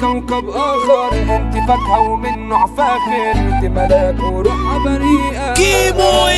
كوكب اخر، انت فاكهة ومن نوع فاخر، انت ملاك وروحها بريئة. كيمو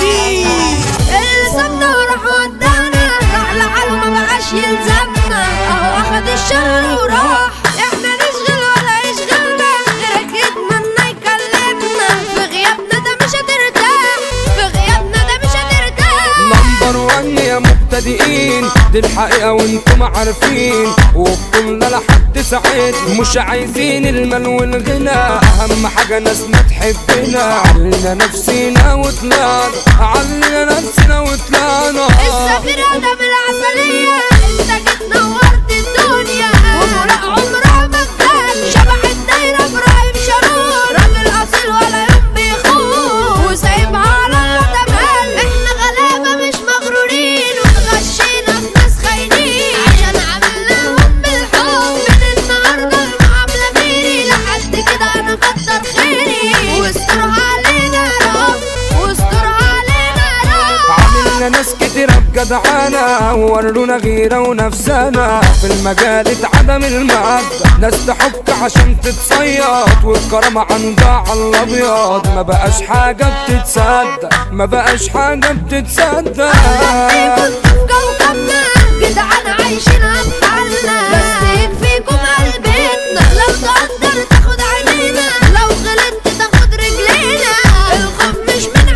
الدين اللي سابنا وراح ودانا، راح لحاله ما بقاش يلزمنا، اهو اخد الشر وراح. احنا نشغل ولا يشغلنا، غيرك يتمنى يكلمنا، في غيابنا ده مش هترتاح، في غيابنا ده مش هترتاح. نمبر 1 يا مبتدئين، دي الحقيقة وانتم عارفين، وبكل لحد سعيد مش عايزين المال والغنى، اهم حاجة ناسنا تحبنا، علينا نفسينا وطلعنا، علينا نفسنا وطلعنا. السفير ادم العسلية، انت جيت نورت الدنيا، وفراق عمرها ما كان، شبح الدايرة ابراهيم شرور، راجل اصيل ولا يوم بيخون، وسايبها على الله تمام. احنا غلابة مش مغرورين، واتغشينا في ناس خاينين، عشان عملناهم بالحب. من النهاردة المعاملة غيري، لحد كده انا كتر خيري، واسترها علينا يا رب، واسترها علينا يا رب. عملنا ناس كتيرة بجدعانة، ورونا غيرة ونفسنا، في المجال اتعدم المادة، ناس تحك عشان تتصيد، والكرامة عندها على الابيض، ما بقاش حاجة بتتصدق، ما بقاش حاجة بتتصدق. كنتوا في كوكبنا جدعان عايشينها بحالنا، بس يكفيكم قلبنا، لو تقدر تاخد عينينا، لو غلطت تاخد رجلينا، الخوف مش من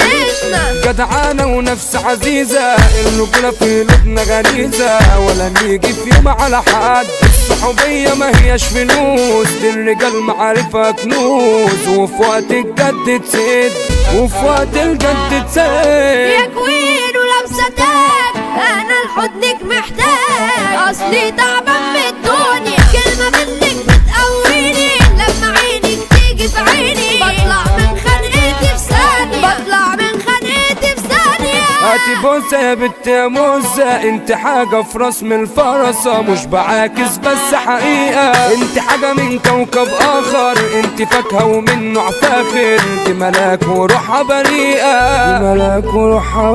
حتتنا. جدعانة ونفس عزيزة، الرجولة في قلوبنا غريزة، ولا نيجي في يوم على حد، الصحوبية ما هياش فلوس، دي الرجال معرفة كنوز، وفي وقت الجد تسد، وفي وقت الجد تسد. يا كوين ولابسة تاج، انا لحضنك محتاج، اصلي تعبان من الدنيا، كلمة منك بتقويني، لما عينك تيجي في عيني، بطلع من خنقتي في ثانية، بطلع من خنقتي في ثانية. هاتي بوسة يا بنت يا موسى، انت حاجة في راس من الفرصة، مش بعاكس بس حقيقة، انت حاجة من كوكب اخر، انت فاكهة ومن نوع فاخر، انت ملاك وروحها بريئة، ملاك وروحها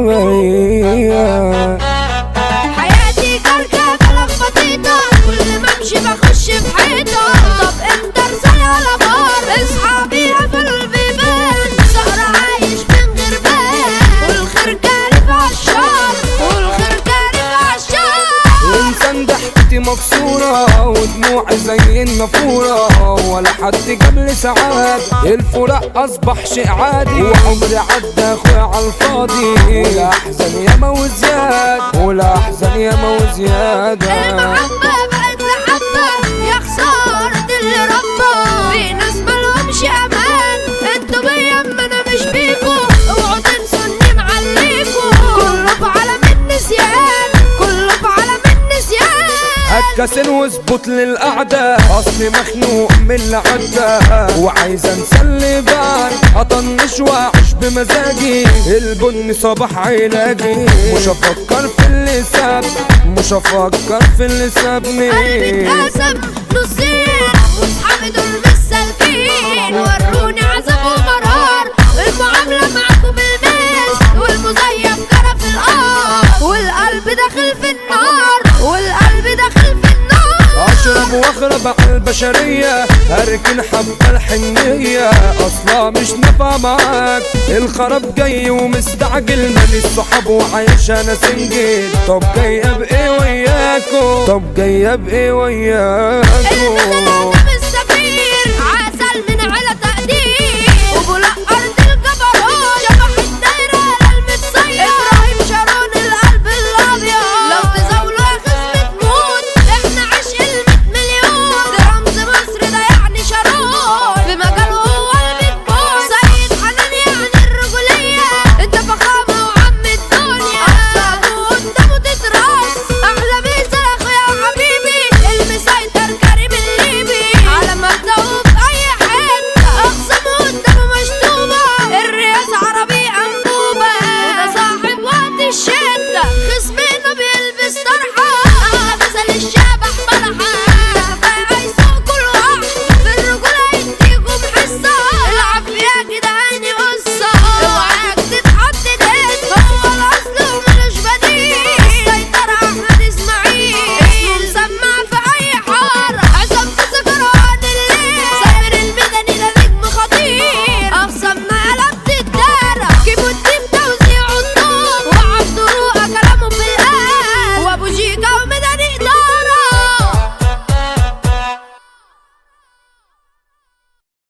بريئة. حياتي كركبة لخبطيطة، كل ما امشي بخش في حيطة، طب انت رسالة ولا بار، اصحابي قفلوا البيبان، سهرة عايش من غير بال، والخير كارف عالشار، والخير كارف عالشار. انسان ضحكتي مكسورة، ودموعي زي النافورة، ولا حد جاب لي سعادة، الفراق اصبح شيء عادي، وعمري عدى اخويا على الفاضي، ولا احزن ياما وزيادة، ولا احزن ياما وزيادة. المحبة بقت لحبة، يا خسارة اللي ربى، في ناس مالهمش امان، انتوا بيا اما انا مش بيكو، اوعوا تنسوا اني معليكو، كله في عالم النسيان، كله في عالم النسيان. هتكسل واظبط للقعدة، اصلي مخنوق من اللي عدى، وعايز انسى اللي بعد، اطنش واعيش بمزاجي، البن صباح علاجي، مش هفكر في اللي ساب، مش هفكر في اللي سابني. قلبي اتقسم نصين، واصحابي دول مش سالكين، وروني عذاب ومرار، المعاملة معاكم بالمثل، والمزيف جرى في القار، والقلب داخل في النار، والقلب داخل في النار. اشرب واخرب على البشرية، اركن حبة الحنية، اصلا مش نافعة معاك، الخراب جاي ومستعجل، مالي الصحاب وعايش انا سنجل، طب جاية بايه وياكو، طب جاية بايه وياكو.